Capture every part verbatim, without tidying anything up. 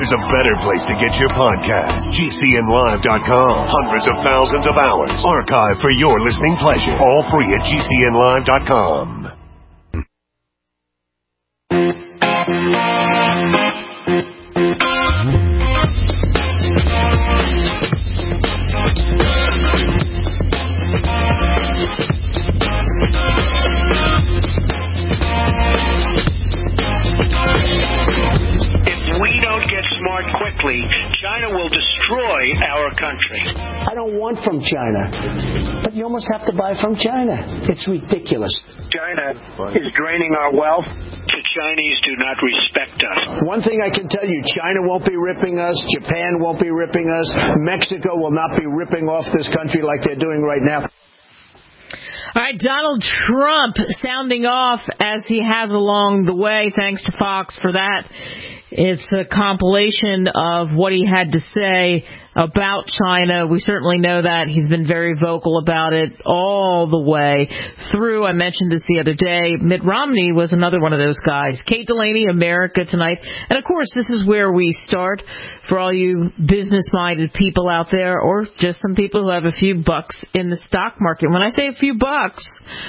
there's a better place to get your podcast. G C N live dot com. Hundreds of thousands of hours archived for your listening pleasure. All free at G C N live dot com. Quickly, China will destroy our country. I don't want from China, but you almost have to buy from China. It's ridiculous. China is draining our wealth. The Chinese do not respect us. One thing I can tell you, China won't be ripping us. Japan won't be ripping us. Mexico will not be ripping off this country like they're doing right now. All right, Donald Trump sounding off as he has along the way. Thanks to Fox for that. It's a compilation of what he had to say about China. We certainly know that. He's been very vocal about it all the way through. I mentioned this the other day. Mitt Romney was another one of those guys. Kate Delaney, America Tonight. And, of course, this is where we start for all you business-minded people out there, or just some people who have a few bucks in the stock market. When I say a few bucks,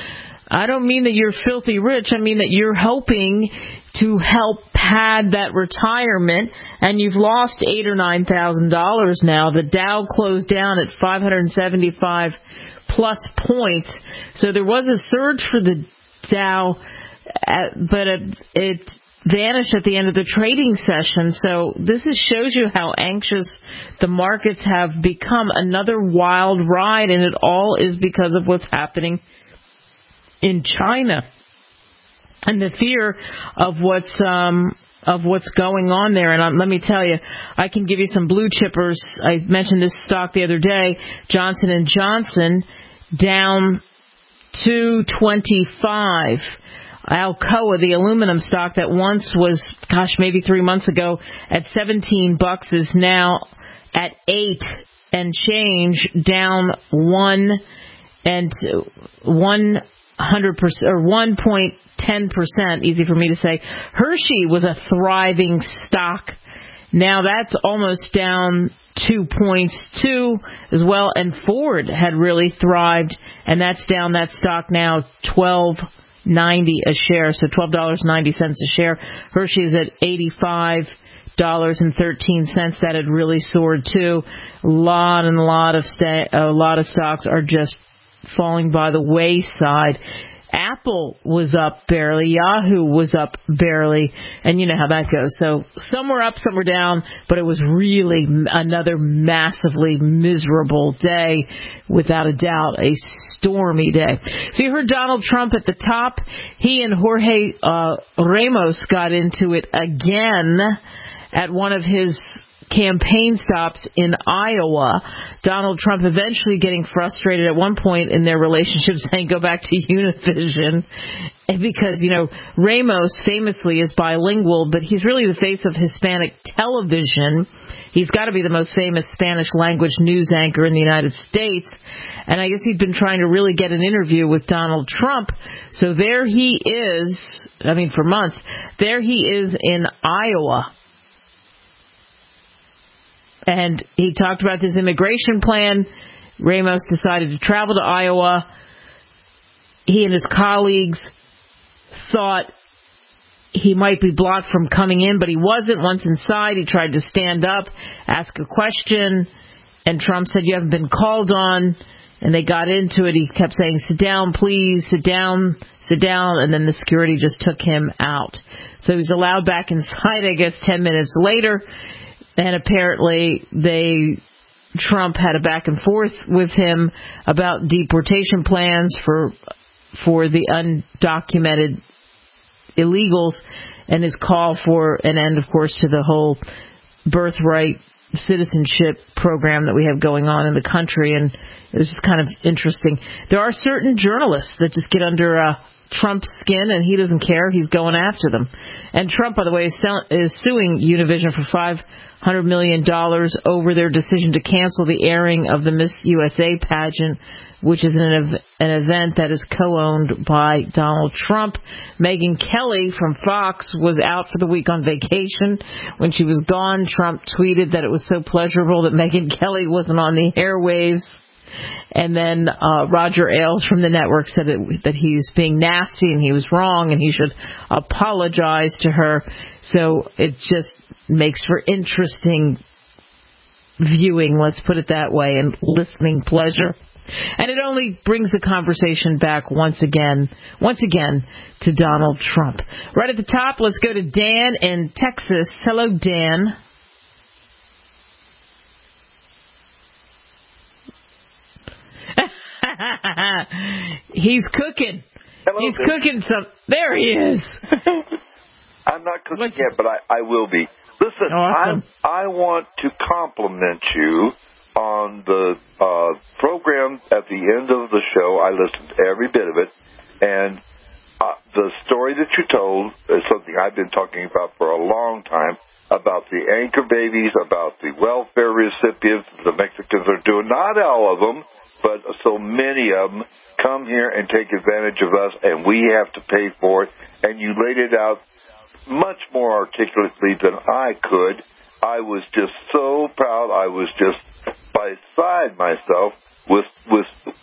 I don't mean that you're filthy rich. I mean that you're hoping to help pad that retirement, and you've lost eight or nine thousand dollars now. The Dow closed down at five hundred seventy-five plus points, so there was a surge for the Dow, but it, it vanished at the end of the trading session. So this is, shows you how anxious the markets have become. Another wild ride, and it all is because of what's happening in China. And the fear of what's um, of what's going on there. And um, let me tell you, I can give you some blue chippers. I mentioned this stock the other day, Johnson and Johnson, down two twenty-five. Alcoa, the aluminum stock that once was, gosh, maybe three months ago at seventeen bucks, is now at eight and change, down one and one hundred percent or one point ten percent, easy for me to say. Hershey was a thriving stock. Now that's almost down two points too as well. And Ford had really thrived, and that's down, that stock now twelve ninety a share, so twelve dollars and ninety cents a share. Hershey's at eighty-five dollars and thirteen cents. That had really soared too. A lot and a lot of sta- a lot of stocks are just falling by the wayside. Apple was up barely. Yahoo was up barely. And you know how that goes. So some were up, some were down, but it was really another massively miserable day, without a doubt, a stormy day. So you heard Donald Trump at the top. He and Jorge uh, Ramos got into it again at one of his campaign stops in Iowa. Donald Trump eventually getting frustrated at one point in their relationship, saying, go back to Univision, because, you know, Ramos famously is bilingual, but he's really the face of Hispanic television. He's got to be the most famous Spanish language news anchor in the United States. And I guess he'd been trying to really get an interview with Donald Trump. So there he is, I mean, for months, there he is in Iowa. And he talked about this immigration plan. Ramos decided to travel to Iowa. He and his colleagues thought he might be blocked from coming in, but he wasn't. Once inside, he tried to stand up, ask a question, and Trump said, you haven't been called on. And they got into it. He kept saying, sit down, please, sit down, sit down. And then the security just took him out. So he was allowed back inside, I guess, ten minutes later. And apparently they, Trump had a back and forth with him about deportation plans for for the undocumented illegals, and his call for an end, of course, to the whole birthright citizenship program that we have going on in the country. And it was just kind of interesting. There are certain journalists that just get under uh, Trump's skin, and he doesn't care. He's going after them. And Trump, by the way, is, sell- is suing Univision for five hundred million dollars over their decision to cancel the airing of the Miss U S A pageant, which is an, ev- an event that is co-owned by Donald Trump. Megyn Kelly from Fox was out for the week on vacation. When she was gone, Trump tweeted that it was so pleasurable that Megyn Kelly wasn't on the airwaves. And then uh, Roger Ailes from the network said that, that he's being nasty and he was wrong and he should apologize to her. So it just makes for interesting viewing, let's put it that way, and listening pleasure. And it only brings the conversation back once again, once again, to Donald Trump. Right at the top, let's go to Dan in Texas. Hello, Dan. He's cooking. Hello, He's Dave. cooking some. There he is. I'm not cooking What's... yet, but I, I will be. Listen, awesome. I I want to compliment you on the uh, program at the end of the show. I listened to every bit of it, and uh, the story that you told is something I've been talking about for a long time, about the anchor babies, about the welfare recipients the Mexicans are doing. Not all of them, but so many of them come here and take advantage of us, and we have to pay for it. And you laid it out much more articulately than I could. I was just so proud. I was just beside myself with with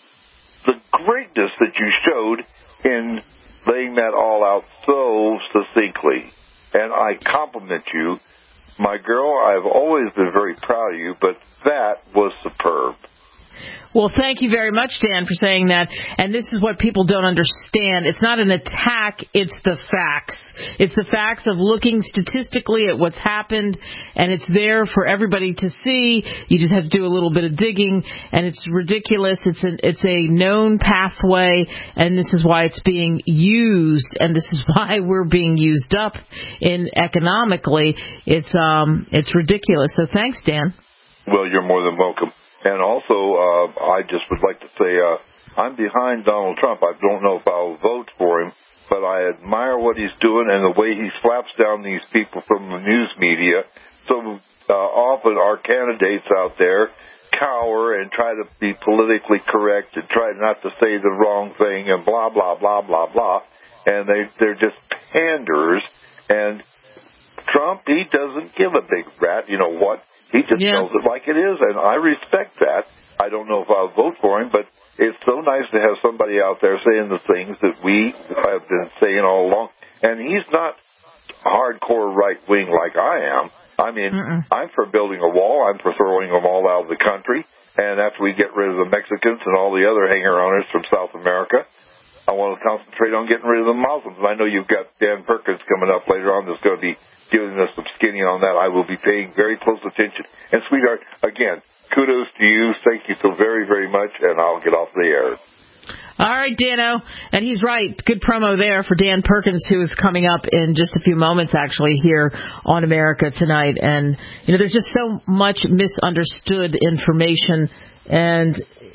the greatness that you showed in laying that all out so succinctly. And I compliment you. My girl, I've always been very proud of you, but that was superb. Well, thank you very much, Dan, for saying that. And this is what people don't understand. It's not an attack. It's the facts. It's the facts of looking statistically at what's happened, and it's there for everybody to see. You just have to do a little bit of digging, and it's ridiculous. It's a, it's a known pathway, and this is why it's being used, and this is why we're being used up in economically. It's um it's ridiculous. So thanks, Dan. Well, you're more than welcome. And also, uh, I just would like to say uh, I'm behind Donald Trump. I don't know if I'll vote for him, but I admire what he's doing and the way he slaps down these people from the news media. So uh, often our candidates out there cower and try to be politically correct and try not to say the wrong thing and blah, blah, blah, blah, blah. And they, they're just panders. And Trump, he doesn't give a big rat. You know what? He just yeah. tells it like it is, and I respect that. I don't know if I'll vote for him, but it's so nice to have somebody out there saying the things that we have been saying all along. And he's not hardcore right-wing like I am. I mean, Mm-mm. I'm for building a wall. I'm for throwing them all out of the country. And after we get rid of the Mexicans and all the other hanger-oners from South America, I want to concentrate on getting rid of the Muslims. And I know you've got Dan Perkins coming up later on that's going to be giving us some skinny on that. I will be paying very close attention. And, sweetheart, again, kudos to you. Thank you so very, very much, and I'll get off the air. All right, Dano. And he's right. Good promo there for Dan Perkins, who is coming up in just a few moments, actually, here on America Tonight. And, you know, there's just so much misunderstood information. And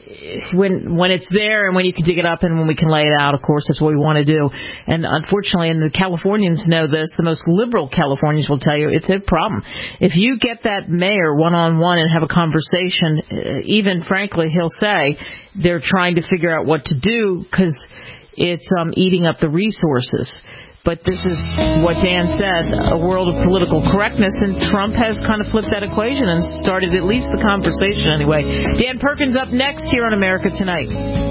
when when it's there and when you can dig it up and when we can lay it out, of course, that's what we want to do. And unfortunately, and the Californians know this, the most liberal Californians will tell you it's a problem. If you get that mayor one-on-one and have a conversation, even frankly, he'll say they're trying to figure out what to do because it's um, eating up the resources. But this is what Dan said, a world of political correctness, and Trump has kind of flipped that equation and started at least the conversation anyway. Dan Perkins up next here on America Tonight.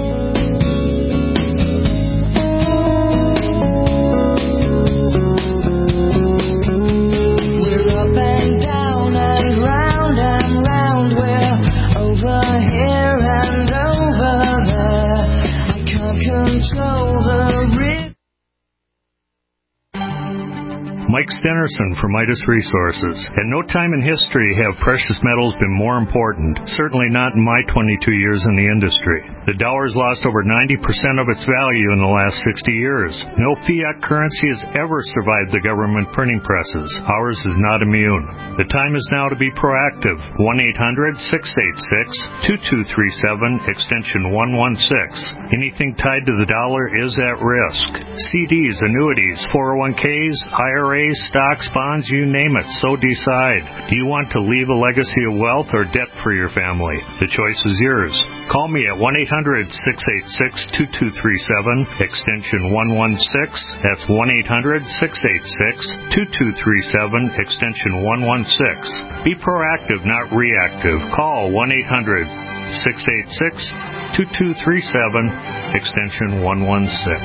We're up and down and round and round. We're over here and over there. I can't control the rhythm. Mike Stenerson from Midas Resources. At no time in history have precious metals been more important, certainly not in my twenty-two years in the industry. The dollar has lost over ninety percent of its value in the last sixty years. No fiat currency has ever survived the government printing presses. Ours is not immune. The time is now to be proactive. one eight hundred six eight six two two three seven, extension one one six. Anything tied to the dollar is at risk. C Ds, annuities, four oh one k's, I R As, stocks, bonds, you name it, so decide. Do you want to leave a legacy of wealth or debt for your family? The choice is yours. Call me at one eight hundred six eight six two two three seven, extension one one six. That's one eight hundred six eight six two two three seven, extension one one six. Be proactive, not reactive. Call one eight hundred six eight six two two three seven, extension one one six.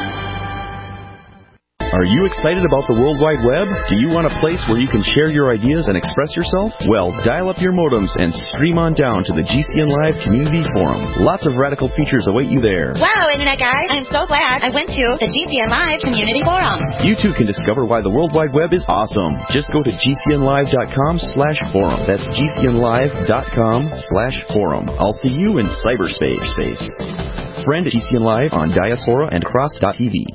Are you excited about the World Wide Web? Do you want a place where you can share your ideas and express yourself? Well, dial up your modems and stream on down to the G C N Live Community Forum. Lots of radical features await you there. Wow, Internet guys, I'm so glad I went to the G C N Live Community Forum. You too can discover why the World Wide Web is awesome. Just go to gcnlive.com slash forum. That's gcnlive.com slash forum. I'll see you in cyberspace. Space. Friend G C N Live on Diaspora and Cross dot T V.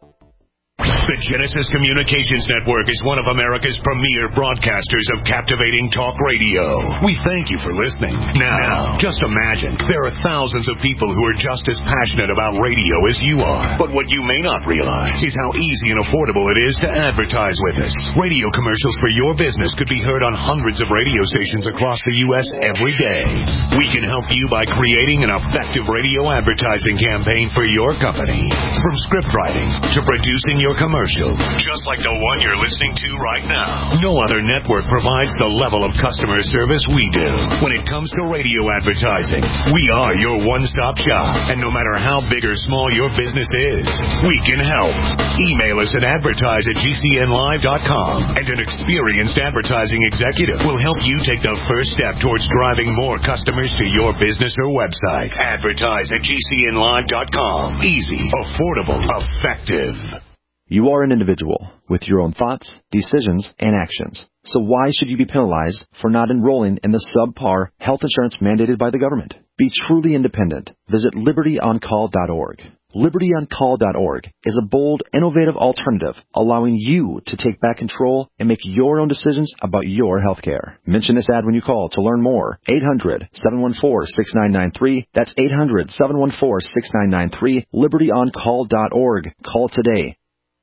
The Genesis Communications Network is one of America's premier broadcasters of captivating talk radio. We thank you for listening. Now, just imagine, there are thousands of people who are just as passionate about radio as you are. But what you may not realize is how easy and affordable it is to advertise with us. Radio commercials for your business could be heard on hundreds of radio stations across the U S every day. We can help you by creating an effective radio advertising campaign for your company. From script writing to producing your commercial, just like the one you're listening to right now. No other network provides the level of customer service we do. When it comes to radio advertising, we are your one-stop shop. And no matter how big or small your business is, we can help. Email us at advertise at g c n live dot com, and an experienced advertising executive will help you take the first step towards driving more customers to your business or website. Advertise at g c n live dot com. Easy, affordable, effective. You are an individual with your own thoughts, decisions, and actions. So why should you be penalized for not enrolling in the subpar health insurance mandated by the government? Be truly independent. Visit liberty on call dot org. liberty on call dot org is a bold, innovative alternative allowing you to take back control and make your own decisions about your health care. Mention this ad when you call to learn more. eight hundred seven one four six nine nine three. That's eight hundred seven one four six nine nine three. liberty on call dot org. Call today.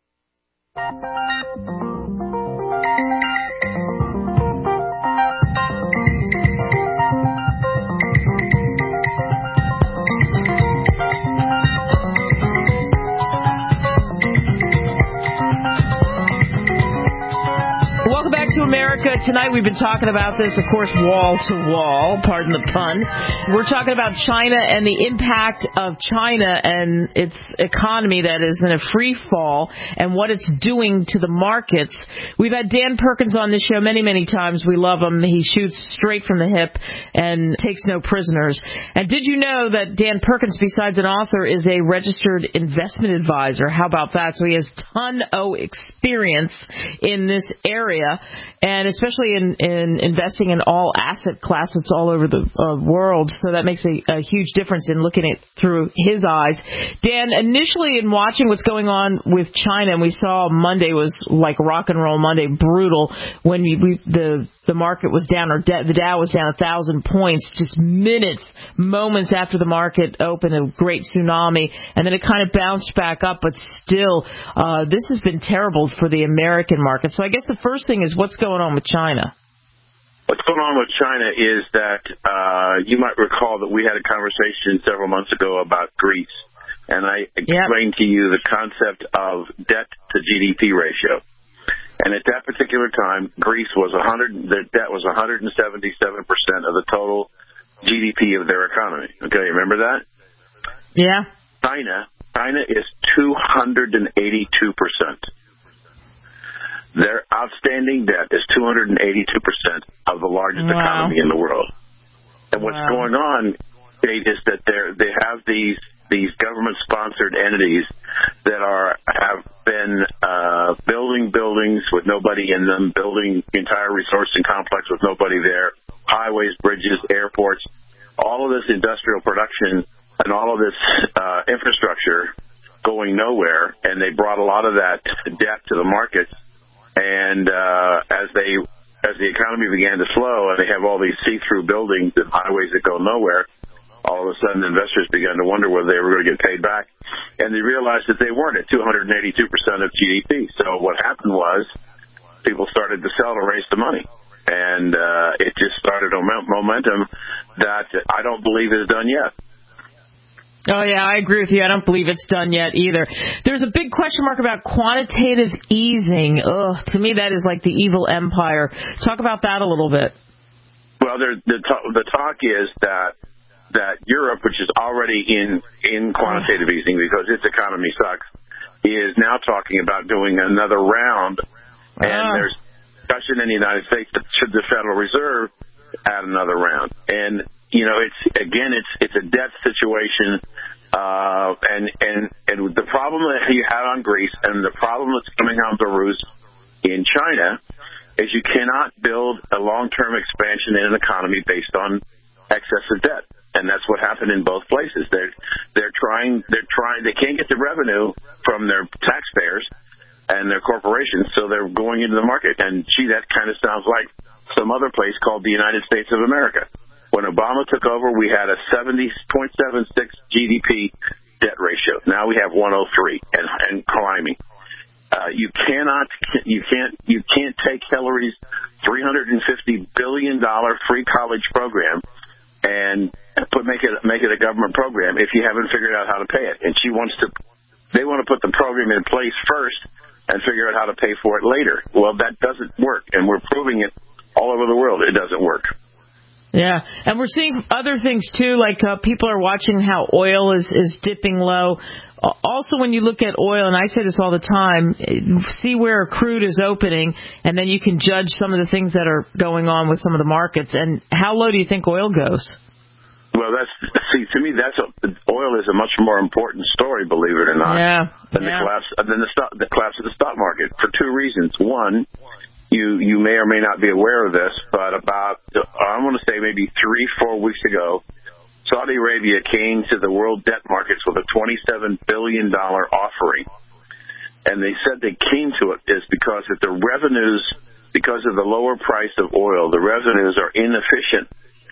Welcome back to America. Tonight we've been talking about this, of course, wall to wall, pardon the pun. We're talking about China and the impact of China and its economy that is in a free fall and what it's doing to the markets. We've had Dan Perkins on this show many, many times. We love him. He shoots straight from the hip and takes no prisoners. And did you know that Dan Perkins, besides an author, is a registered investment advisor? How about that? So he has ton of experience in this area, and especially in, in investing in all asset classes all over the uh, world. So that makes a, a huge difference in looking at it through his eyes. Dan, initially in watching what's going on with China, and we saw Monday was like rock and roll Monday, brutal, when we, we, the the market was down, or the Dow was down a thousand points, just minutes, moments after the market opened, a great tsunami, and then it kind of bounced back up, but still, uh, this has been terrible for the American market. So I guess the first thing is what's going on with China? What's going on with China is that uh, you might recall that we had a conversation several months ago about Greece, and I explained yep. to you the concept of debt to G D P ratio. And at that particular time, Greece was one hundred. Their debt was one hundred seventy-seven percent of the total G D P of their economy. Okay, remember that? Yeah. China, China is two hundred eighty-two percent. Their outstanding debt is two hundred eighty-two percent of the largest wow. economy in the world. And what's wow. going on, Kate, is that they they have these these government-sponsored entities that are have been uh, building buildings with nobody in them, building entire resourcing complex with nobody there, highways, bridges, airports, all of this industrial production and all of this uh, infrastructure going nowhere, and they brought a lot of that debt to the markets. And uh, as they as the economy began to slow, and they have all these see-through buildings and highways that go nowhere, all of a sudden investors began to wonder whether they were going to get paid back. And they realized that they weren't at two hundred eighty-two percent of G D P. So what happened was people started to sell to raise the money. And uh, it just started a momentum that I don't believe is done yet. Oh, yeah, I agree with you. I don't believe it's done yet either. There's a big question mark about quantitative easing. Ugh, to me, that is like the evil empire. Talk about that a little bit. Well, there, the, t- the talk is that that Europe, which is already in, in quantitative easing because its economy sucks, is now talking about doing another round. And uh. there's discussion in the United States that should the Federal Reserve add another round. And you know, it's again, it's it's a debt situation, uh, and and and the problem that you had on Greece, and the problem that's coming on the roost in China, is you cannot build a long-term expansion in an economy based on excessive debt, and that's what happened in both places. They're they're trying they're trying they can't get the revenue from their taxpayers and their corporations, so they're going into the market. And gee, that kind of sounds like some other place called the United States of America. When Obama took over, we had a seventy point seven six G D P debt ratio. Now we have one oh three and, and climbing. Uh, you cannot, you can't, you can't take Hillary's three hundred fifty billion dollars free college program and put make it make it a government program if you haven't figured out how to pay it. And she wants to, they want to put the program in place first and figure out how to pay for it later. Well, that doesn't work, and we're proving it all over the world. It doesn't work. Yeah, and we're seeing other things, too, like uh, people are watching how oil is, is dipping low. Also, when you look at oil, and I say this all the time, see where crude is opening, and then you can judge some of the things that are going on with some of the markets. And how low do you think oil goes? Well, that's see to me that's a, oil is a much more important story, believe it or not, yeah, than yeah. the collapse than the, stock, the collapse of the stock market for two reasons. One, You you may or may not be aware of this, but about, I want to say maybe three, four weeks ago, Saudi Arabia came to the world debt markets with a twenty-seven billion dollars offering. And they said they came to it is because that the revenues, because of the lower price of oil, the revenues are inefficient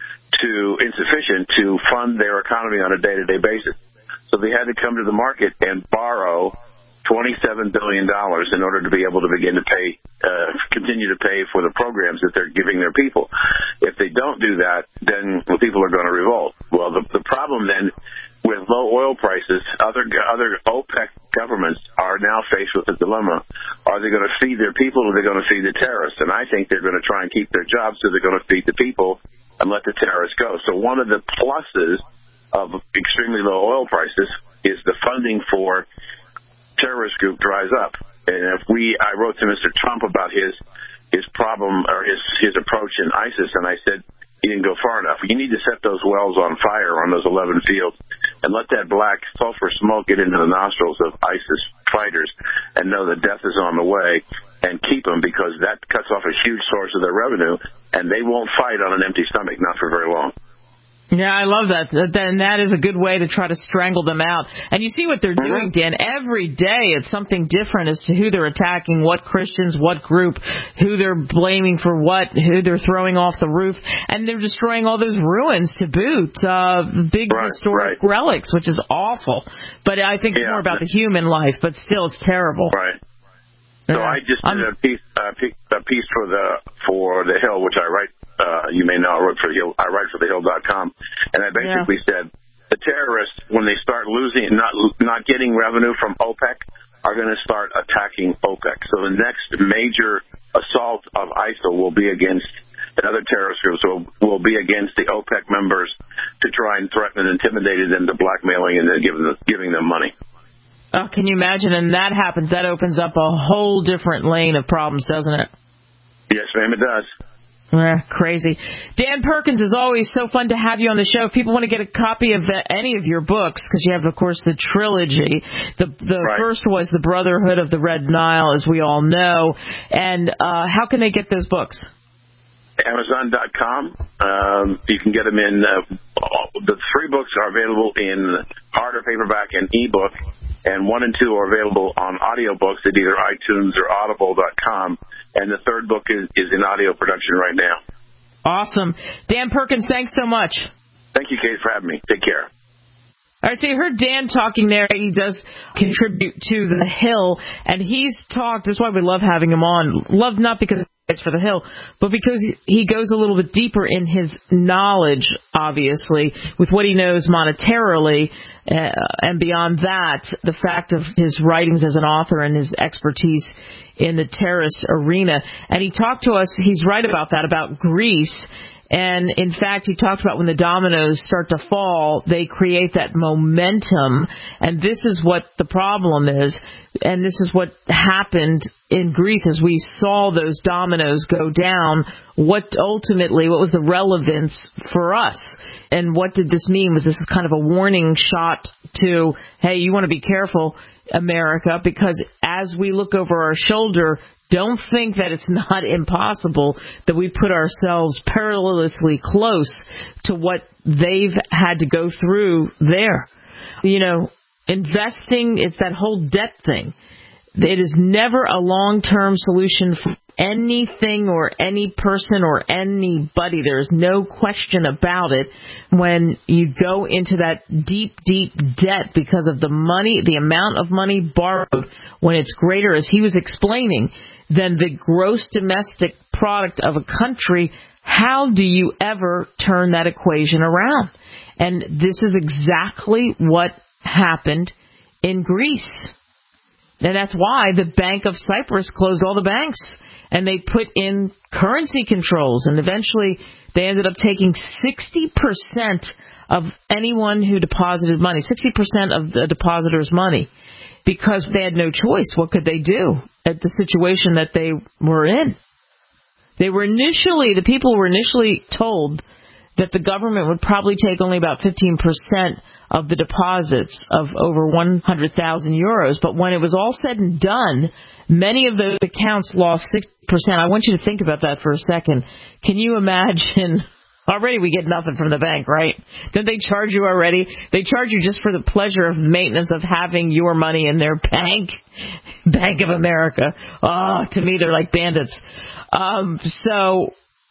to, insufficient to fund their economy on a day-to-day basis. So they had to come to the market and borrow twenty-seven billion dollars in order to be able to begin to pay, uh, continue to pay for the programs that they're giving their people. If they don't do that, then people are going to revolt. Well, the, the problem then with low oil prices, other other OPEC governments are now faced with a dilemma. Are they going to feed their people or are they going to feed the terrorists? And I think they're going to try and keep their jobs, so they're going to feed the people and let the terrorists go. So one of the pluses of extremely low oil prices is the funding for terrorist group dries up. And if we, I wrote to Mister Trump about his his problem or his his approach in ISIS, and I said he didn't go far enough. You need to set those wells on fire on those eleven fields and let that black sulfur smoke get into the nostrils of ISIS fighters and know that death is on the way, and keep them, because that cuts off a huge source of their revenue, and they won't fight on an empty stomach, not for very long. Yeah, I love that. Then that is a good way to try to strangle them out. And you see what they're doing, Dan. Every day it's something different as to who they're attacking, what Christians, what group, who they're blaming for what, who they're throwing off the roof. And they're destroying all those ruins to boot, uh, big right, historic right. relics, which is awful. But I think it's yeah. more about the human life, but still it's terrible. Right. So I just did a piece, uh, a piece for the for the Hill, which I write. Uh, you may know I wrote for the Hill. I write for the Hill dot com, and I basically yeah. said the terrorists, when they start losing, not not getting revenue from OPEC, are going to start attacking OPEC. So the next major assault of ISIL will be against, and other terrorist groups will will be against the OPEC members to try and threaten and intimidate them to blackmailing and then giving them, giving them money. Oh, can you imagine? And that happens, that opens up a whole different lane of problems, doesn't it? Yes, ma'am, it does. Yeah, crazy. Dan Perkins, is always so fun to have you on the show. If people want to get a copy of the, any of your books, because you have, of course, the trilogy. The the right. first was The Brotherhood of the Red Nile, as we all know. And uh, how can they get those books? Amazon dot com. Um, you can get them in, uh, the three books are available in hard or paperback and ebook, and one and two are available on audiobooks at either iTunes or audible dot com, and the third book is, is in audio production right now. Awesome. Dan Perkins, thanks so much. Thank you, Kate, for having me. Take care. All right, so you heard Dan talking there. He does contribute to The Hill, and he's talked, that's why we love having him on. Love not because it's for The Hill, but because he goes a little bit deeper in his knowledge, obviously, with what he knows monetarily, uh, and beyond that, the fact of his writings as an author and his expertise in the terrorist arena. And he talked to us, he's right about that, about Greece. And, in fact, he talked about when the dominoes start to fall, they create that momentum. And this is what the problem is. And this is what happened in Greece as we saw those dominoes go down. What ultimately, what was the relevance for us? And what did this mean? Was this kind of a warning shot to, hey, you want to be careful, America, because as we look over our shoulder, don't think that it's not impossible that we put ourselves perilously close to what they've had to go through there. You know, investing, it's that whole debt thing. It is never a long-term solution for anything or any person or anybody. There is no question about it when you go into that deep, deep debt because of the money, the amount of money borrowed, when it's greater, as he was explaining, than the gross domestic product of a country. How do you ever turn that equation around? And this is exactly what happened in Greece. And that's why the Bank of Cyprus closed all the banks, and they put in currency controls, and eventually they ended up taking sixty percent of anyone who deposited money, sixty percent of the depositors' money, because they had no choice. What could they do at the situation that they were in? They were initially, the people were initially told that the government would probably take only about fifteen percent of the deposits of over one hundred thousand euros. But when it was all said and done, many of those accounts lost sixty percent. I want you to think about that for a second. Can you imagine? Already we get nothing from the bank, right? Don't they charge you already? They charge you just for the pleasure of maintenance of having your money in their bank. Bank of America. Oh, to me, they're like bandits. Um, so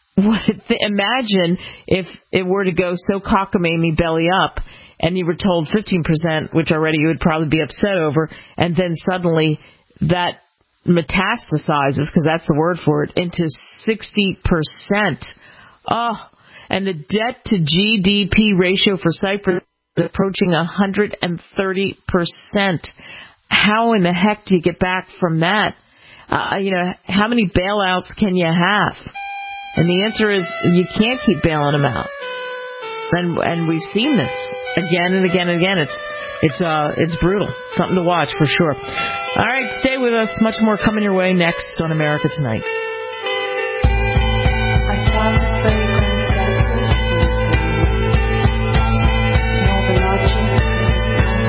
imagine if it were to go so cockamamie belly up, and you were told fifteen percent, which already you would probably be upset over, and then suddenly that metastasizes, because that's the word for it, into sixty percent. Oh, and the debt to G D P ratio for Cyprus is approaching one hundred thirty percent. How in the heck do you get back from that? Uh, you know, how many bailouts can you have? And the answer is you can't keep bailing them out. And and we've seen this again and again and again. It's it's uh it's brutal. Something to watch for sure. All right, stay with us. Much more coming your way next on America Tonight. I found the fragrance that all the logic is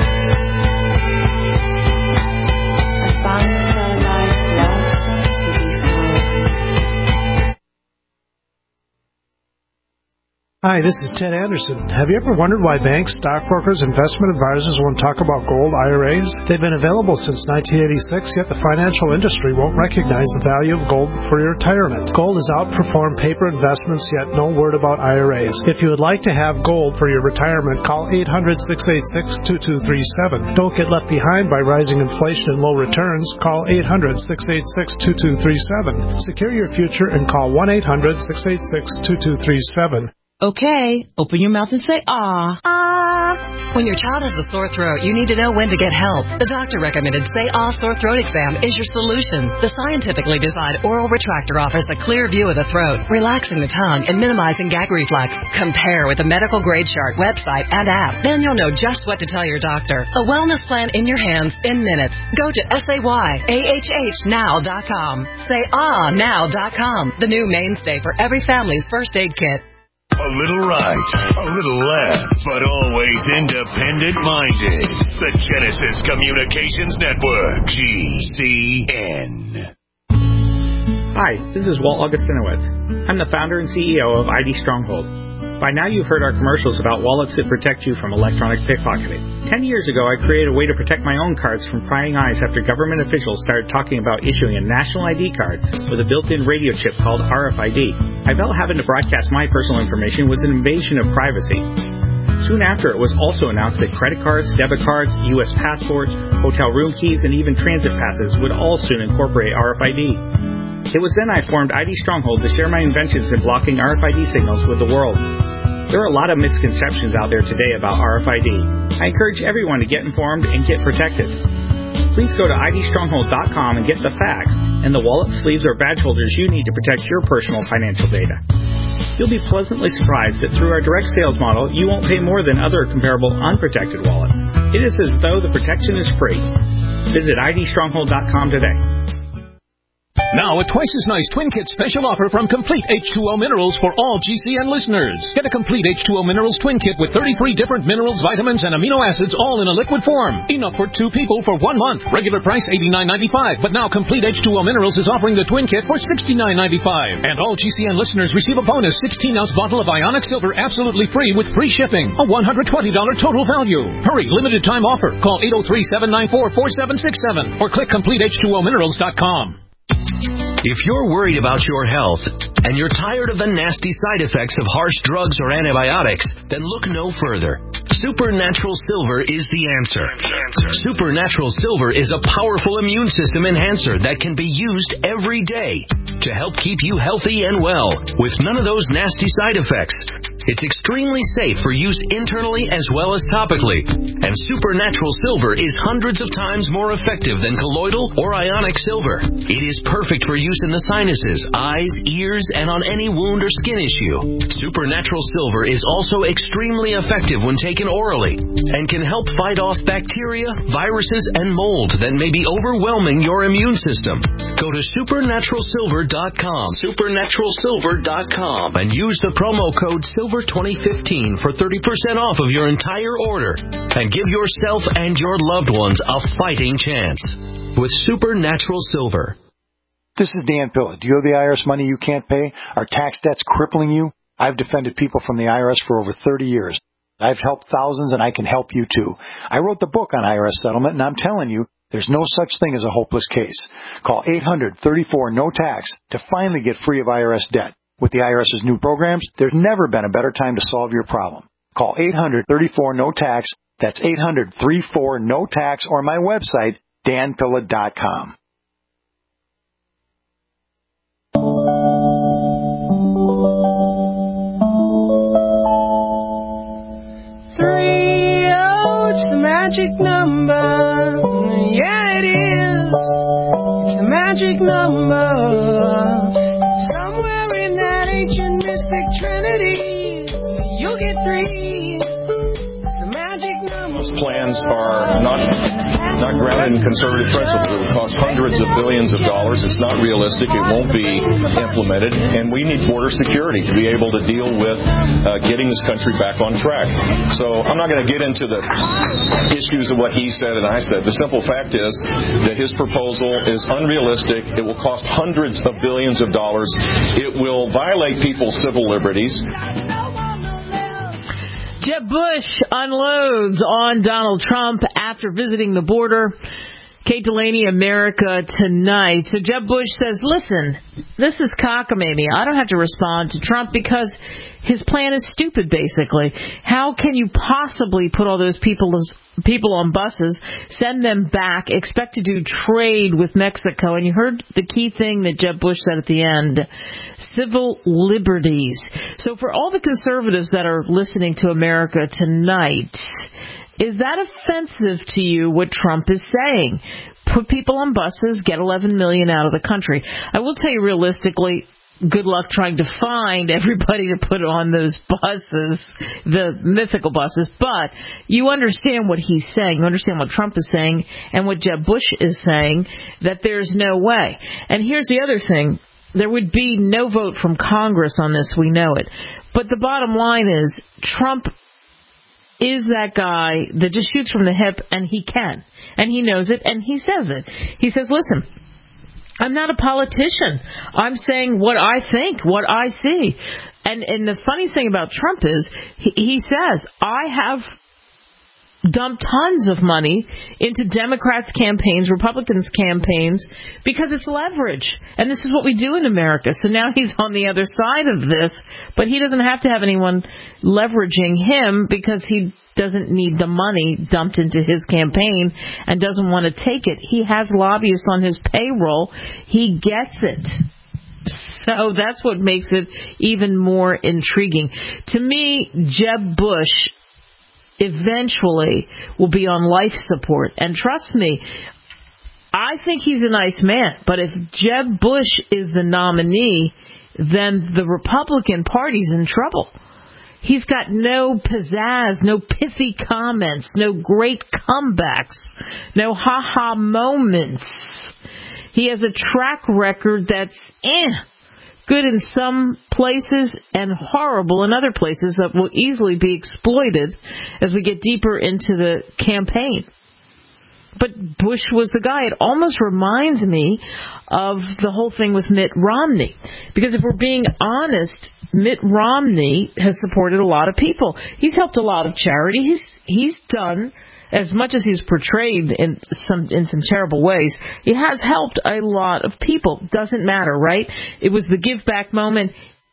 I found the paralyzed lonesome to be sorry. Hi, this is Ted Anderson. Have you ever wondered why banks, stockbrokers, investment advisors won't talk about gold I R As? They've been available since nineteen eighty-six, yet the financial industry won't recognize the value of gold for your retirement. Gold has outperformed paper investments, yet no word about I R As. If you would like to have gold for your retirement, call eight hundred, six eight six, two two three seven. Don't get left behind by rising inflation and low returns. Call eight hundred, six eight six, two two three seven. two two three seven. Secure your future and call one eight hundred, six eight six, two two three seven. Okay, open your mouth and say ah. Ah. When your child has a sore throat, you need to know when to get help. The doctor recommended Say Ah Sore Throat Exam is your solution. The scientifically designed oral retractor offers a clear view of the throat, relaxing the tongue and minimizing gag reflex. Compare with the medical grade chart, website, and app. Then you'll know just what to tell your doctor. A wellness plan in your hands in minutes. Go to S A Y A H H now dot com. Say ah now dot com. The new mainstay for every family's first aid kit. A little right, a little left, but always independent-minded. The Genesis Communications Network, G C N. Hi, this is Walt Augustinowitz. I'm the founder and C E O of I D Stronghold. By now you've heard our commercials about wallets that protect you from electronic pickpocketing. Ten years ago, I created a way to protect my own cards from prying eyes after government officials started talking about issuing a national I D card with a built-in radio chip called R F I D. I felt having to broadcast my personal information was an invasion of privacy. Soon after, it was also announced that credit cards, debit cards, U S passports, hotel room keys, and even transit passes would all soon incorporate R F I D. It was then I formed I D Stronghold to share my inventions in blocking R F I D signals with the world. There are a lot of misconceptions out there today about R F I D. I encourage everyone to get informed and get protected. Please go to I D stronghold dot com and get the facts and the wallet, sleeves, or badge holders you need to protect your personal financial data. You'll be pleasantly surprised that through our direct sales model, you won't pay more than other comparable unprotected wallets. It is as though the protection is free. Visit I D stronghold dot com today. Now, a twice as nice Twin Kit special offer from Complete H two O Minerals for all G C N listeners. Get a Complete H two O Minerals Twin Kit with thirty-three different minerals, vitamins, and amino acids all in a liquid form. Enough for two people for one month. Regular price eighty-nine ninety-five, but now Complete H two O Minerals is offering the Twin Kit for sixty-nine ninety-five. And all G C N listeners receive a bonus sixteen ounce bottle of Ionic Silver absolutely free with free shipping. A one hundred twenty dollars total value. Hurry, limited time offer. Call eight oh three, seven nine four, four seven six seven or click complete H two O minerals dot com. If you're worried about your health and you're tired of the nasty side effects of harsh drugs or antibiotics, then look no further. Supernatural Silver is the answer. Supernatural Silver is a powerful immune system enhancer that can be used every day to help keep you healthy and well with none of those nasty side effects. It's extremely safe for use internally as well as topically. And Supernatural Silver is hundreds of times more effective than colloidal or ionic silver. It is perfect for use in the sinuses, eyes, ears, and on any wound or skin issue. Supernatural Silver is also extremely effective when taken orally and can help fight off bacteria, viruses, and mold that may be overwhelming your immune system. Go to supernatural silver dot com, supernatural silver dot com, and use the promo code silver twenty fifteen for thirty percent off of your entire order and give yourself and your loved ones a fighting chance with Supernatural Silver. This is Dan Pilla. Do you owe the I R S money you can't pay? Are tax debts crippling you? I've defended people from the I R S for over thirty years. I've helped thousands, and I can help you too. I wrote the book on I R S settlement, and I'm telling you, there's no such thing as a hopeless case. Call eight hundred, thirty-four, no tax to finally get free of I R S debt. With the IRS's new programs, there's never been a better time to solve your problem. Call eight hundred, thirty-four, no tax. That's eight hundred, thirty-four, no tax, or my website, dan pilla dot com. Three, oh, it's the magic number. Yeah, it is. It's the magic number. Somewhere in that ancient mystic trinity, you'll get three. It's the magic number. Most plans are not not grounded in conservative principles. It would cost hundreds of billions of dollars. It's not realistic. It won't be implemented. And we need border security to be able to deal with uh, getting this country back on track. So I'm not going to get into the issues of what he said and I said. The simple fact is that his proposal is unrealistic. It will cost hundreds of billions of dollars. It will violate people's civil liberties. Jeb Bush unloads on Donald Trump after visiting the border. Kate Delaney, America Tonight. So Jeb Bush says, listen, this is cockamamie. I don't have to respond to Trump because his plan is stupid, basically. How can you possibly put all those people people on buses, send them back, expect to do trade with Mexico? And you heard the key thing that Jeb Bush said at the end, civil liberties. So for all the conservatives that are listening to America Tonight, is that offensive to you, what Trump is saying? Put people on buses, get eleven million out of the country. I will tell you realistically, good luck trying to find everybody to put on those buses, the mythical buses. But you understand what he's saying. You understand what Trump is saying and what Jeb Bush is saying, that there's no way. And here's the other thing. There would be no vote from Congress on this. We know it. But the bottom line is Trump is that guy that just shoots from the hip, and he can. And he knows it, and he says it. He says, listen, I'm not a politician. I'm saying what I think, what I see. And and the funny thing about Trump is he, he says, I have dumped tons of money into Democrats' campaigns, Republicans' campaigns, because it's leverage. And this is what we do in America. So now he's on the other side of this, but he doesn't have to have anyone leveraging him because he doesn't need the money dumped into his campaign and doesn't want to take it. He has lobbyists on his payroll. He gets it. So that's what makes it even more intriguing. To me, Jeb Bush eventually will be on life support. And trust me, I think he's a nice man. But if Jeb Bush is the nominee, then the Republican Party's in trouble. He's got no pizzazz, no pithy comments, no great comebacks, no ha-ha moments. He has a track record that's eh. Good in some places and horrible in other places that will easily be exploited as we get deeper into the campaign. But Bush was the guy. It almost reminds me of the whole thing with Mitt Romney. Because if we're being honest, Mitt Romney has supported a lot of people. He's helped a lot of charity. He's, he's done, as much as he's portrayed in some in some terrible ways, he has helped a lot of people. Doesn't matter, right? It was the give back moment.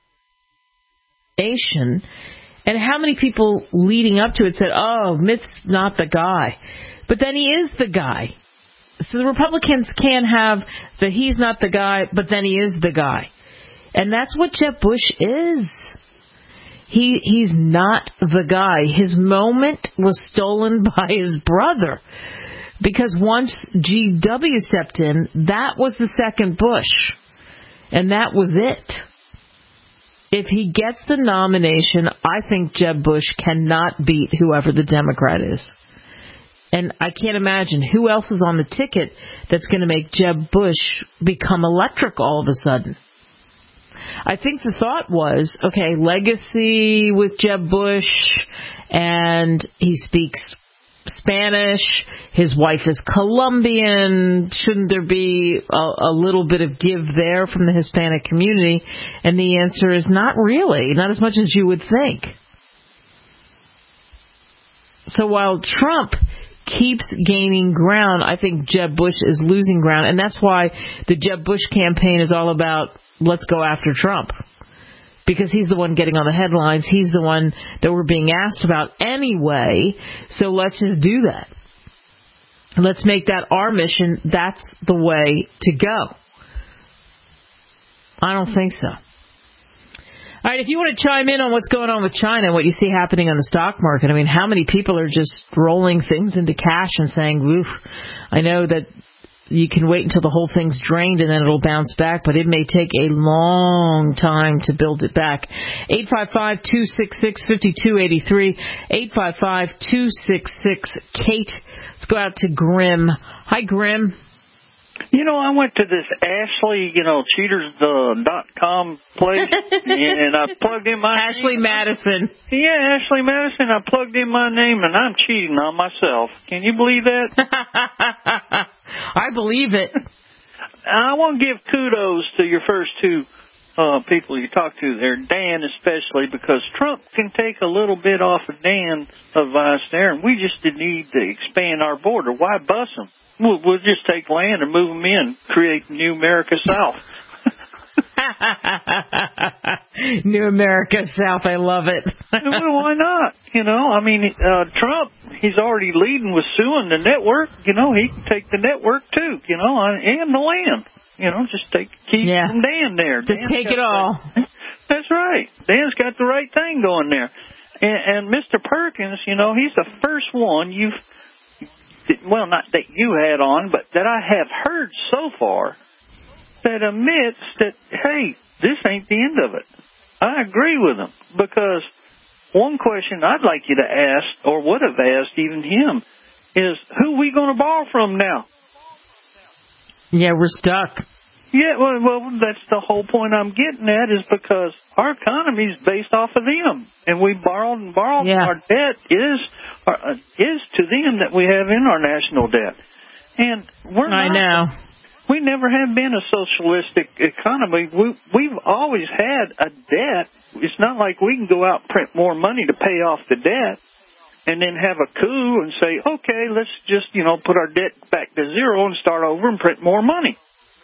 Nation, and how many people leading up to it said, "Oh, Mitt's not the guy," but then he is the guy. So the Republicans can't have that he's not the guy, but then he is the guy, and that's what Jeb Bush is. He he's not the guy. His moment was stolen by his brother. Because once G W stepped in, that was the second Bush. And that was it. If he gets the nomination, I think Jeb Bush cannot beat whoever the Democrat is. And I can't imagine who else is on the ticket that's going to make Jeb Bush become electric all of a sudden. I think the thought was, okay, legacy with Jeb Bush, and he speaks Spanish, his wife is Colombian, shouldn't there be a, a little bit of give there from the Hispanic community? And the answer is not really, not as much as you would think. So while Trump keeps gaining ground, I think Jeb Bush is losing ground, and that's why the Jeb Bush campaign is all about let's go after Trump, because he's the one getting on the headlines. He's the one that we're being asked about anyway, so let's just do that. Let's make that our mission. That's the way to go. I don't think so. All right, if you want to chime in on what's going on with China, what you see happening on the stock market, I mean, how many people are just rolling things into cash and saying, oof, I know that you can wait until the whole thing's drained and then it'll bounce back, but it may take a long time to build it back. eight five five, two six six, five two eight three, eight five five, two six six, Kate. Let's go out to Grim. Hi, Grim. You know, I went to this Ashley, you know, cheaters dot com place, and I plugged in my Ashley name. Madison. Yeah, Ashley Madison. I plugged in my name, and I'm cheating on myself. Can you believe that? I believe it. I want to give kudos to your first two uh, people you talk to there, Dan especially, because Trump can take a little bit off of Dan's advice there, and we just need to expand our border. Why bus them? We'll, we'll just take land and move them in, create New America South. New America South, I love it. Well, why not? You know, I mean, uh, Trump, he's already leading with suing the network. You know, he can take the network too, you know, and the land. You know, just take keep yeah. from Dan there. Just Dan's take it all. Right. That's right. Dan's got the right thing going there. And, and Mister Perkins, you know, he's the first one you've, well, not that you had on, but that I have heard so far that admits that, hey, this ain't the end of it. I agree with him, because one question I'd like you to ask, or would have asked even him, is who we going to borrow from now? Yeah, we're stuck. Yeah, well, well, that's the whole point I'm getting at, is because our economy is based off of them, and we borrowed and borrowed. Yeah. Our debt is uh, is to them that we have in our national debt, and we're I not. know. We never have been a socialistic economy. We, we've always had a debt. It's not like we can go out and print more money to pay off the debt and then have a coup and say, okay, let's just, you know, put our debt back to zero and start over and print more money.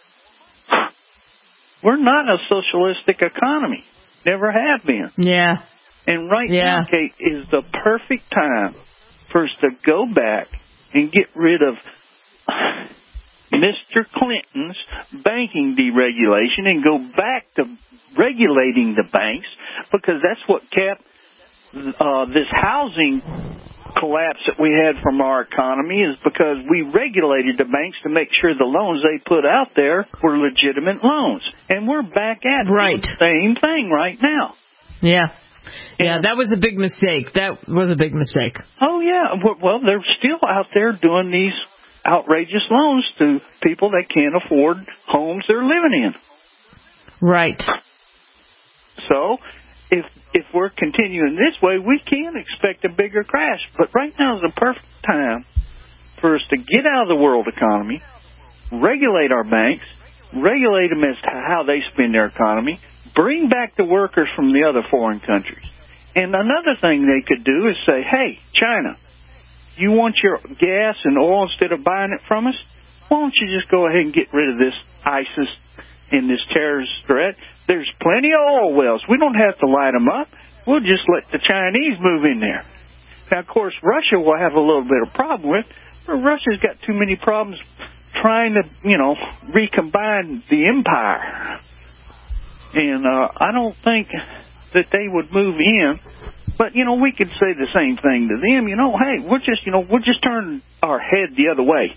We're not a socialistic economy. Never have been. Yeah. And right yeah. now, Kate, is the perfect time for us to go back and get rid of Mister Clinton's banking deregulation and go back to regulating the banks, because that's what kept uh, this housing collapse that we had from our economy, is because we regulated the banks to make sure the loans they put out there were legitimate loans. And we're back at right. the same thing right now. Yeah. Yeah, that was a big mistake. That was a big mistake. Oh, yeah. Well, they're still out there doing these outrageous loans to people that can't afford homes they're living in. Right. So, if if we're continuing this way, we can expect a bigger crash. But right now is the perfect time for us to get out of the world economy, regulate our banks, regulate them as to how they spend their economy, bring back the workers from the other foreign countries. And another thing they could do is say, hey, China, you want your gas and oil instead of buying it from us? Why don't you just go ahead and get rid of this ISIS and this terrorist threat? There's plenty of oil wells. We don't have to light them up. We'll just let the Chinese move in there. Now, of course, Russia will have a little bit of problem with it, but Russia's got too many problems trying to, you know, recombine the empire. And uh, I don't think that they would move in. But, you know, we could say the same thing to them. You know, hey, we'll just, you know, we'll just turn our head the other way.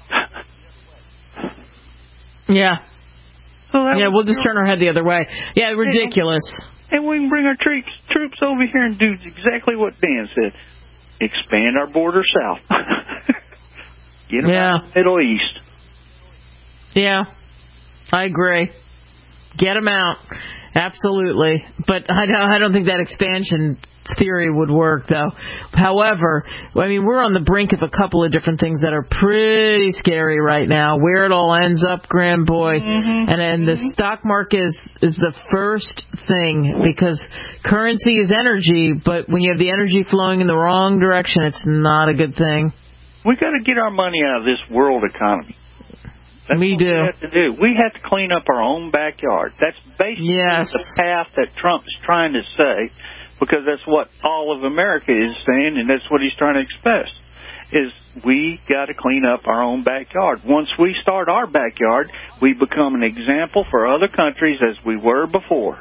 Yeah. So yeah, we'll just turn our head the other way. Yeah, ridiculous. And, and we can bring our troops troops over here and do exactly what Dan said. Expand our border south. Get them yeah. out of the Middle East. Yeah, I agree. Get them out. Absolutely. But I don't, I don't think that expansion theory would work, though. However, I mean, we're on the brink of a couple of different things that are pretty scary right now. Where it all ends up, Graham, boy. Mm-hmm. And then the stock market is, is the first thing, because currency is energy, but when you have the energy flowing in the wrong direction, it's not a good thing. We got to get our money out of this world economy. That's we what do. We have to do. We have to clean up our own backyard. That's basically yes. the path that Trump's trying to say, because that's what all of America is saying, and that's what he's trying to express, is we got to clean up our own backyard. Once we start our backyard, we become an example for other countries as we were before.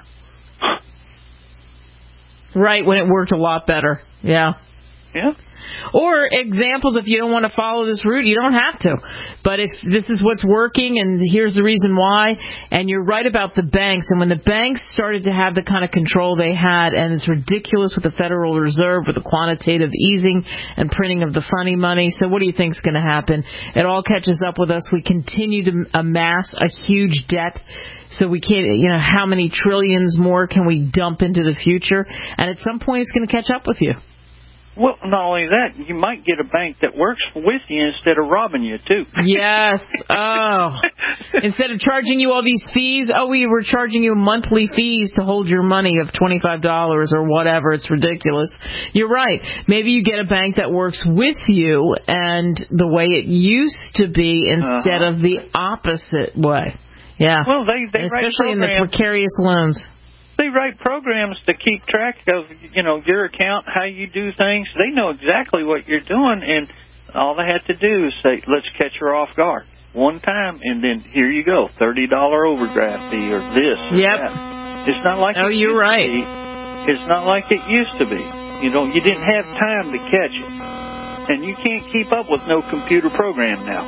Right, when it worked a lot better. Yeah. Yeah. Or examples, if you don't want to follow this route, you don't have to. But if this is what's working and here's the reason why, and you're right about the banks, and when the banks started to have the kind of control they had, and it's ridiculous with the Federal Reserve, with the quantitative easing and printing of the funny money, so what do you think is going to happen? It all catches up with us. We continue to amass a huge debt. So we can't, you know, how many trillions more can we dump into the future? And at some point it's going to catch up with you. Well, not only that, you might get a bank that works with you instead of robbing you, too. Yes. Oh. Instead of charging you all these fees, oh, we were charging you monthly fees to hold your money of twenty-five dollars or whatever. It's ridiculous. You're right. Maybe you get a bank that works with you and the way it used to be instead uh-huh. of the opposite way. Yeah. Well, they, they especially in the precarious loans. They write programs to keep track of, you know, your account, how you do things. They know exactly what you're doing, and all they have to do is say, let's catch her off guard one time, and then here you go, thirty dollars overdraft fee or this or yep. that. It's not like oh, it you're used right. to be. It's not like it used to be. You know, you didn't have time to catch it. And you can't keep up with no computer program now.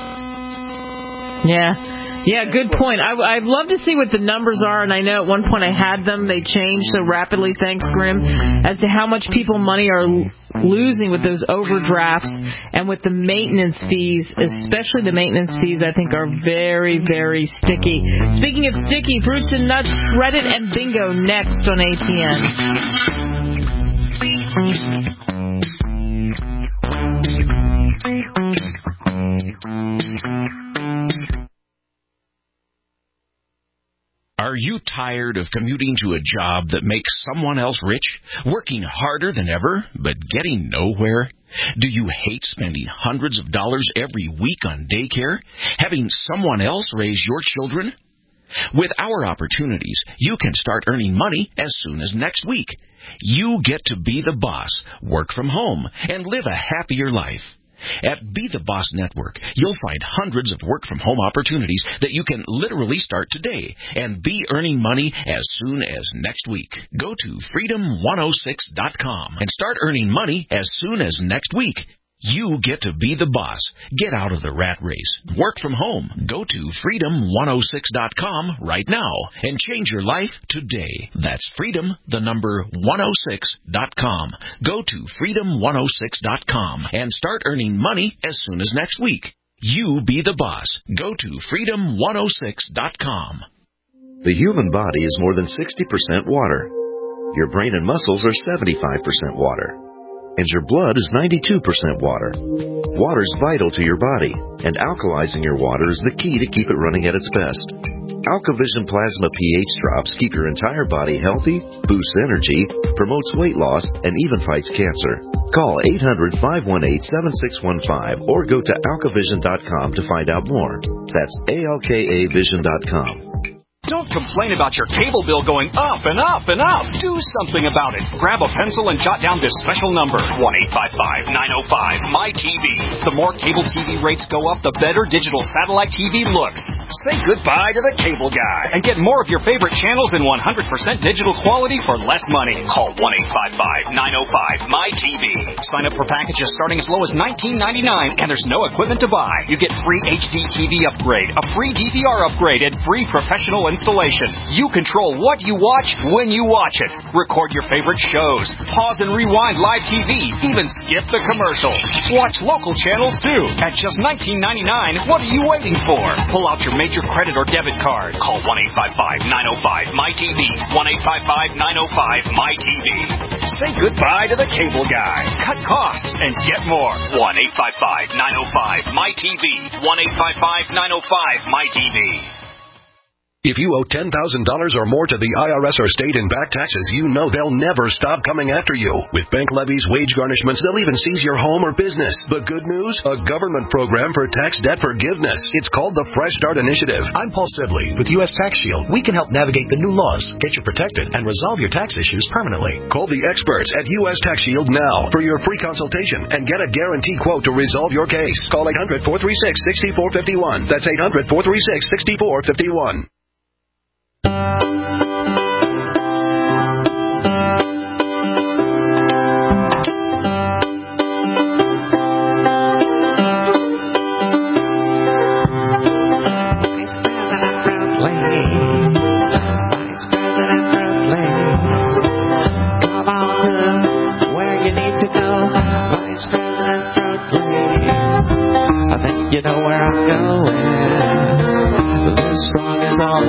Yeah. Yeah, good point. I, I'd love to see what the numbers are, and I know at one point I had them. They changed so rapidly, thanks, Grim, as to how much people money are losing with those overdrafts and with the maintenance fees, especially the maintenance fees, I think, are very, very sticky. Speaking of sticky, Fruits and Nuts, Shredded and Bingo next on A T N. Are you tired of commuting to a job that makes someone else rich, working harder than ever, but getting nowhere? Do you hate spending hundreds of dollars every week on daycare, having someone else raise your children? With our opportunities, you can start earning money as soon as next week. You get to be the boss, work from home, and live a happier life. At Be the Boss Network, you'll find hundreds of work-from-home opportunities that you can literally start today and be earning money as soon as next week. Go to freedom one oh six dot com and start earning money as soon as next week. You get to be the boss. Get out of the rat race. Work from home. Go to freedom one oh six dot com right now and change your life today. That's freedom, the number one oh six dot com. Go to freedom one oh six dot com and start earning money as soon as next week. You be the boss. Go to freedom one oh six dot com. The human body is more than sixty percent water. Your brain and muscles are seventy-five percent water. And your blood is ninety-two percent water. Water is vital to your body, and alkalizing your water is the key to keep it running at its best. AlkaVision Plasma pH drops keep your entire body healthy, boosts energy, promotes weight loss, and even fights cancer. Call eight hundred, five one eight, seven six one five or go to alkavision dot com to find out more. That's A L K A vision dot com. Don't complain about your cable bill going up and up and up. Do something about it. Grab a pencil and jot down this special number, one eight five five, nine oh five, M Y T V. The more cable T V rates go up, the better digital satellite T V looks. Say goodbye to the cable guy and get more of your favorite channels in one hundred percent digital quality for less money. Call one eight five five, nine oh five, M Y T V. Sign up for packages starting as low as nineteen ninety-nine, and there's no equipment to buy. You get free H D T V upgrade, a free D V R upgrade, and free professional installation. You control what you watch when you watch it. Record your favorite shows. Pause and rewind live T V. Even skip the commercials. Watch local channels too. At just nineteen ninety-nine, what are you waiting for? Pull out your major credit or debit card. Call one eight five five, nine oh five, M Y T V. one eight five five, nine oh five, M Y T V. Say goodbye to the cable guy. Cut costs and get more. one eight five five, nine oh five, M Y T V. one eight five five, nine oh five, M Y T V. If you owe ten thousand dollars or more to the I R S or state in back taxes, you know they'll never stop coming after you. With bank levies, wage garnishments, they'll even seize your home or business. The good news? A government program for tax debt forgiveness. It's called the Fresh Start Initiative. I'm Paul Sibley with U S Tax Shield. We can help navigate the new laws, get you protected, and resolve your tax issues permanently. Call the experts at U S Tax Shield now for your free consultation and get a guaranteed quote to resolve your case. Call eight hundred, four three six, six four five one. That's eight hundred, four three six, six four five one. You know where I'm going. This song is all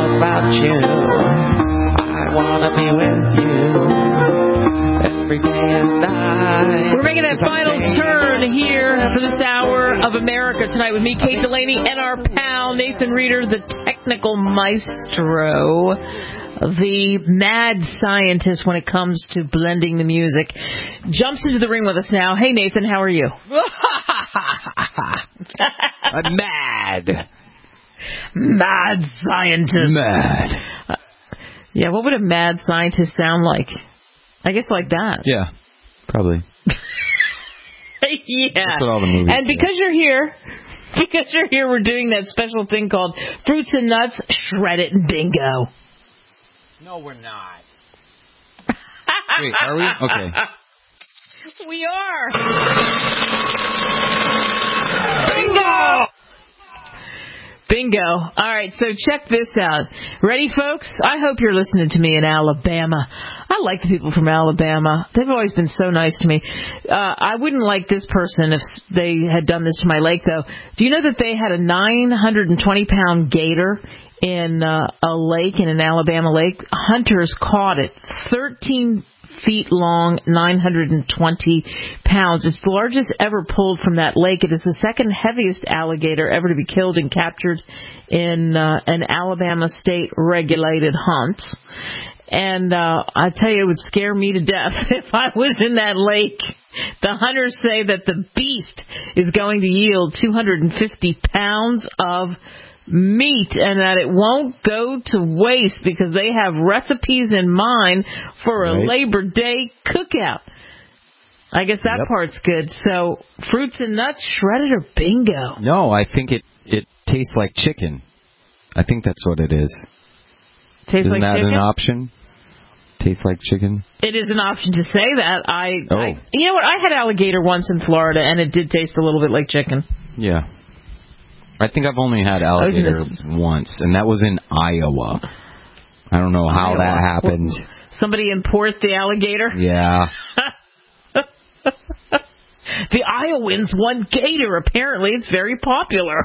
making that final turn here for this hour of America tonight with me, Kate Delaney, and our pal Nathan Reeder, the technical maestro, the mad scientist when it comes to blending the music. Jumps into the ring with us now. Hey, Nathan, how are you? I'm mad. Mad scientist. Mad. Uh, yeah, what would a mad scientist sound like? I guess like that. Yeah, probably. Yeah. That's what all the movies And do. because you're here, because you're here, we're doing that special thing called Fruits and Nuts Shred It Bingo. No, we're not. Wait, are we? Okay. We are. Bingo! Bingo. All right, so check this out. Ready, folks? I hope you're listening to me in Alabama. I like the people from Alabama. They've always been so nice to me. Uh, I wouldn't like this person if they had done this to my lake, though. Do you know that they had a nine hundred twenty pound gator in uh, a lake, in an Alabama lake? Hunters caught it. thirteen feet long, nine hundred twenty pounds. It's the largest ever pulled from that lake. It is the second heaviest alligator ever to be killed and captured in uh, an Alabama state-regulated hunt. And uh, I tell you, it would scare me to death if I was in that lake. The hunters say that the beast is going to yield two hundred fifty pounds of meat, and that it won't go to waste because they have recipes in mind for a right. Labor Day cookout. I guess that yep. part's good. So, fruits and nuts, shredded or bingo? No, I think it, it tastes like chicken. I think that's what it is. Tastes Isn't like that chicken? an option? Tastes like chicken? It is an option to say that. I, oh. I, you know what? I had alligator once in Florida, and it did taste a little bit like chicken. Yeah. I think I've only had alligator once, and that was in Iowa. I don't know how Iowa. that happened. Somebody import the alligator? Yeah. The Iowans want gator. Apparently, it's very popular.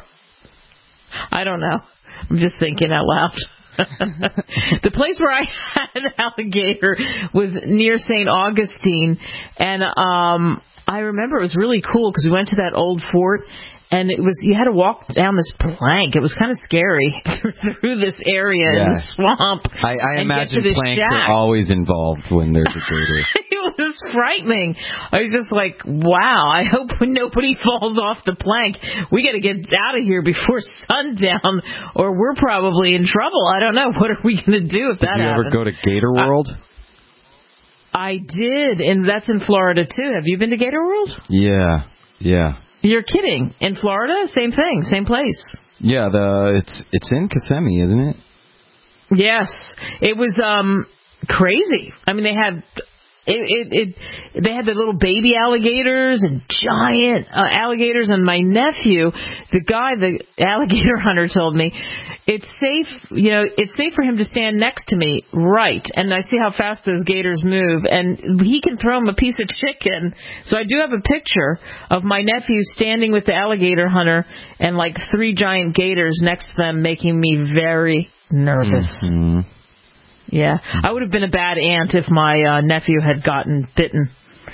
I don't know. I'm just thinking out loud. The place where I had alligator was near Saint Augustine, and um, I remember it was really cool because we went to that old fort. And it was, you had to walk down this plank. It was kind of scary through this area yeah. in the swamp. I, I imagine planks shack. are always involved when there's a gator. It was frightening. I was just like, wow, I hope nobody falls off the plank. We got to get out of here before sundown or we're probably in trouble. I don't know. What are we going to do if did that you happens? ever go to Gator World? I, I did, and that's in Florida, too. Have you been to Gator World? Yeah, yeah. You're kidding. In Florida, same thing, same place. Yeah, the it's it's in Kissimmee, isn't it? Yes, it was um crazy. I mean, they had it, it, it they had the little baby alligators and giant uh, alligators. And my nephew, the guy, the alligator hunter, told me it's safe. You know, it's safe for him to stand next to me, right? And I see how fast those gators move, and he can throw him a piece of chicken. So I do have a picture of my nephew standing with the alligator hunter and like three giant gators next to them, making me very nervous. Mm-hmm. Yeah, I would have been a bad aunt if my uh, nephew had gotten bitten.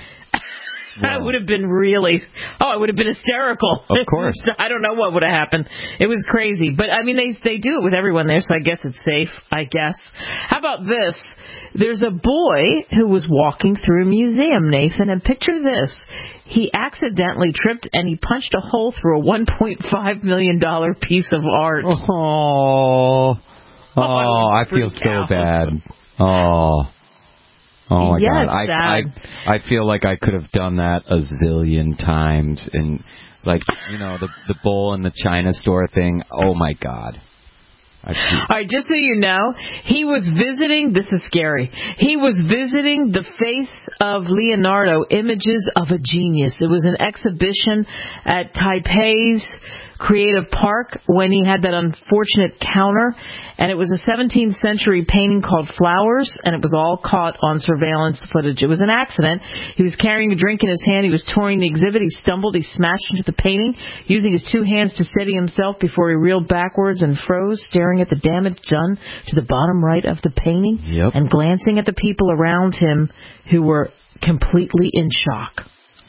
I would have been really, oh, I would have been hysterical. Of course. I don't know what would have happened. It was crazy. But, I mean, they they do it with everyone there, so I guess it's safe, I guess. How about this? There's a boy who was walking through a museum, Nathan, and picture this. He accidentally tripped and he punched a hole through a one point five million dollars piece of art. Oh, oh, I, I feel so out. bad. Oh. Oh my yeah, God! I, I I feel like I could have done that a zillion times, and like you know the the bowl in the China store thing. Oh my God! All right, just so you know, he was visiting. This is scary. He was visiting the Face of Leonardo, Images of a Genius. It was an exhibition at Taipei's Creative Park when he had that unfortunate counter, and it was a seventeenth century painting called Flowers, and it was all caught on surveillance footage. It was an accident. He was carrying a drink in his hand. He was touring the exhibit. He stumbled. He smashed into the painting, using his two hands to steady himself before he reeled backwards and froze, staring at the damage done to the bottom right of the painting, yep. and glancing at the people around him who were completely in shock.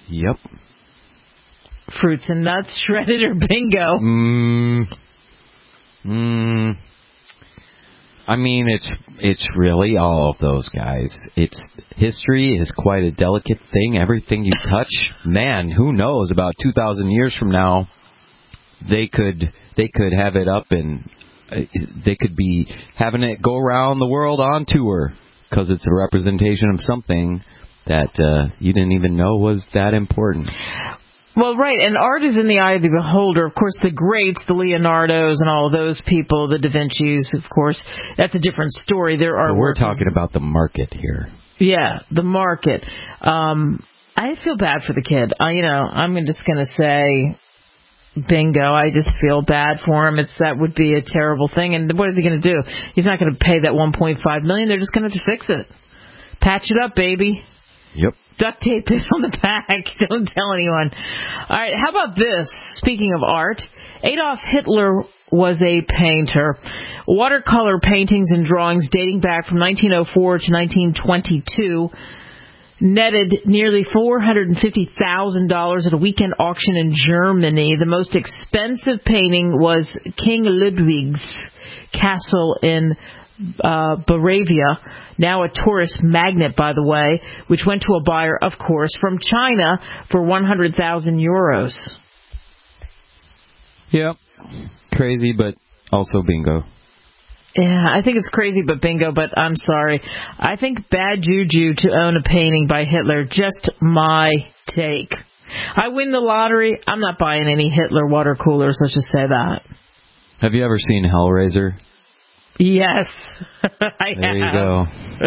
Yep. Fruits and nuts, shredded or bingo? Mmm. Mmm. I mean, it's it's really all of those guys. It's history is quite a delicate thing. Everything you touch, man, who knows? About two thousand years from now, they could they could have it up and uh, they could be having it go around the world on tour because it's a representation of something that uh, you didn't even know was that important. Well, right, and art is in the eye of the beholder. Of course, the greats, the Leonardos and all of those people, the Da Vincis, of course, that's a different story. There are. Well, we're talking about the market here. Yeah, the market. Um, I feel bad for the kid. I, you know, I'm just going to say bingo. I just feel bad for him. It's that would be a terrible thing. And what is he going to do? He's not going to pay that one point five million dollars. They're just going to have to fix it. Patch it up, baby. Yep. Duct tape it on the back. Don't tell anyone. All right, how about this? Speaking of art, Adolf Hitler was a painter. Watercolor paintings and drawings dating back from nineteen oh four to nineteen twenty-two netted nearly four hundred fifty thousand dollars at a weekend auction in Germany. The most expensive painting was King Ludwig's castle in Uh, Bavaria, now a tourist magnet, by the way, which went to a buyer, of course, from China for one hundred thousand euros. Yep. Crazy, but also bingo. Yeah, I think it's crazy, but bingo, but I'm sorry. I think bad juju to own a painting by Hitler. Just my take. I win the lottery, I'm not buying any Hitler water coolers, let's just say that. Have you ever seen Hellraiser? Yes, I there have. you go.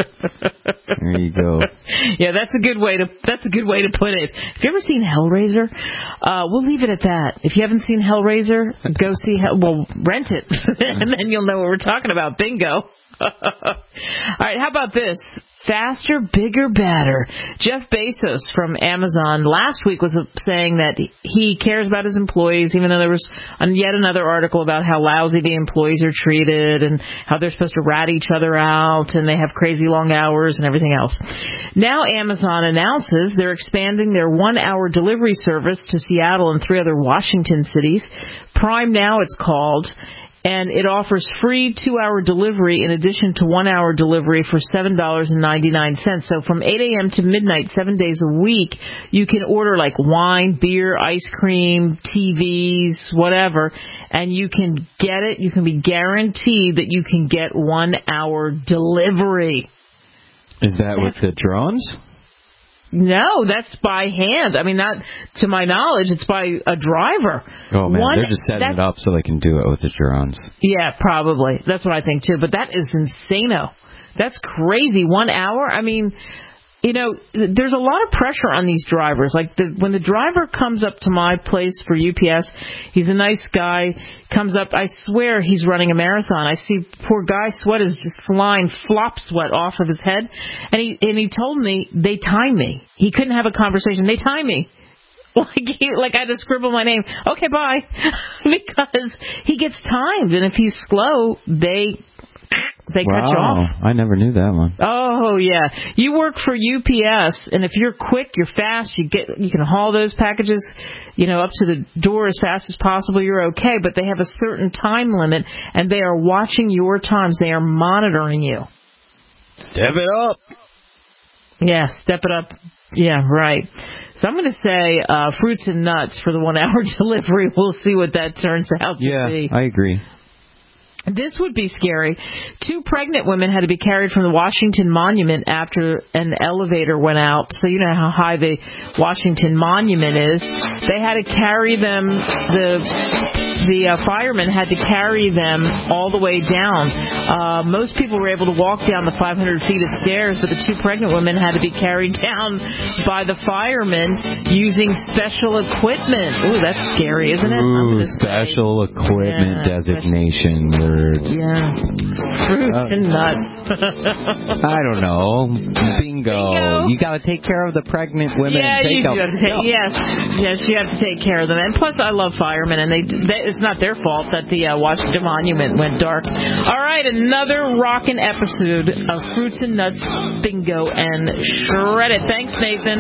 There you go. Yeah, that's a good way to that's a good way to put it. Have you ever seen Hellraiser? Uh, we'll leave it at that. If you haven't seen Hellraiser, go see. Hell, well, rent it, and then you'll know what we're talking about. Bingo. All right, how about this? Faster, bigger, badder. Jeff Bezos from Amazon last week was saying that he cares about his employees, even though there was yet another article about how lousy the employees are treated and how they're supposed to rat each other out and they have crazy long hours and everything else. Now Amazon announces they're expanding their one-hour delivery service to Seattle and three other Washington cities. Prime Now it's called. And it offers free two-hour delivery in addition to one-hour delivery for seven dollars and ninety-nine cents. So from eight a.m. to midnight, seven days a week, you can order like wine, beer, ice cream, T Vs, whatever, and you can get it. You can be guaranteed that you can get one-hour delivery. Is that with the drones? No, that's by hand. I mean, not to my knowledge, it's by a driver. Oh, man, One, they're just setting it up so they can do it with the drones. Yeah, probably. That's what I think, too. But that is insano. That's crazy. One hour? I mean, you know, there's a lot of pressure on these drivers. Like, the, when the driver comes up to my place for U P S, he's a nice guy, comes up, I swear he's running a marathon. I see poor guy sweat is just flying flop sweat off of his head. And he and he told me they time me. He couldn't have a conversation. They time me. Like, he, like I had to scribble my name. Okay, bye. Because he gets timed. And if he's slow, they... They wow, cut you off. I never knew that one. Oh, yeah. You work for U P S, and if you're quick, you're fast, you get you can haul those packages, you know, up to the door as fast as possible, you're okay. But they have a certain time limit, and they are watching your times. They are monitoring you. Step it up. Yeah, step it up. Yeah, right. So I'm going to say uh, fruits and nuts for the one-hour delivery. We'll see what that turns out to yeah, be. Yeah, I agree. This would be scary. Two pregnant women had to be carried from the Washington Monument after an elevator went out. So you know how high the Washington Monument is. They had to carry them, the the uh, firemen had to carry them all the way down. Uh, most people were able to walk down the five hundred feet of stairs, but the two pregnant women had to be carried down by the firemen using special equipment. Ooh, that's scary, isn't it? Ooh, special equipment yeah, designation. We're words. Yeah. Fruits Uh, and nuts. I don't know. Bingo. Bingo. You got to take care of the pregnant women. Yeah, and take you do them. have to take, yes, yes, you have to take care of them. And plus, I love firemen, and they, they it's not their fault that the uh, Washington Monument went dark. All right, another rockin' episode of Fruits and Nuts Bingo and Shred It. Thanks, Nathan.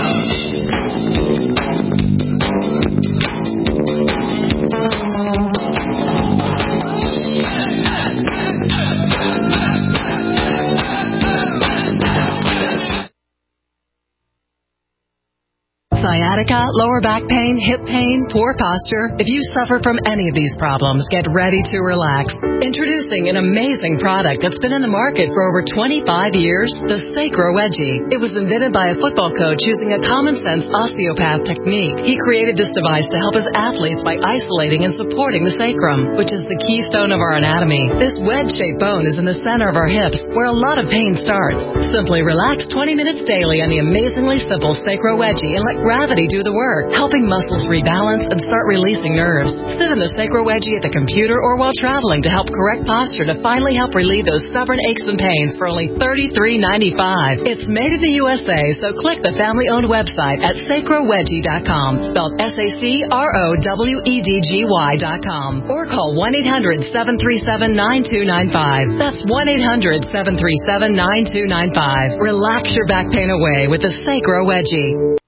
Sciatica, lower back pain, hip pain, poor posture. If you suffer from any of these problems, get ready to relax. Introducing an amazing product that's been in the market for over twenty-five years, the Sacro Wedgie. It was invented by a football coach using a common-sense osteopath technique. He created this device to help his athletes by isolating and supporting the sacrum, which is the keystone of our anatomy. This wedge-shaped bone is in the center of our hips, where a lot of pain starts. Simply relax twenty minutes daily on the amazingly simple Sacro Wedgie and let gravity do the work, helping muscles rebalance and start releasing nerves. Sit in the Sacro Wedgie at the computer or while traveling to help correct posture to finally help relieve those stubborn aches and pains for only thirty-three ninety-five. It's made in the U S A, so click the family-owned website at sacro wedgie dot com, spelled S A C R O W E D G Y dot com, or call one eight hundred seven three seven nine two nine five. That's one eight hundred seven three seven nine two nine five. Relax your back pain away with the Sacro Wedgie.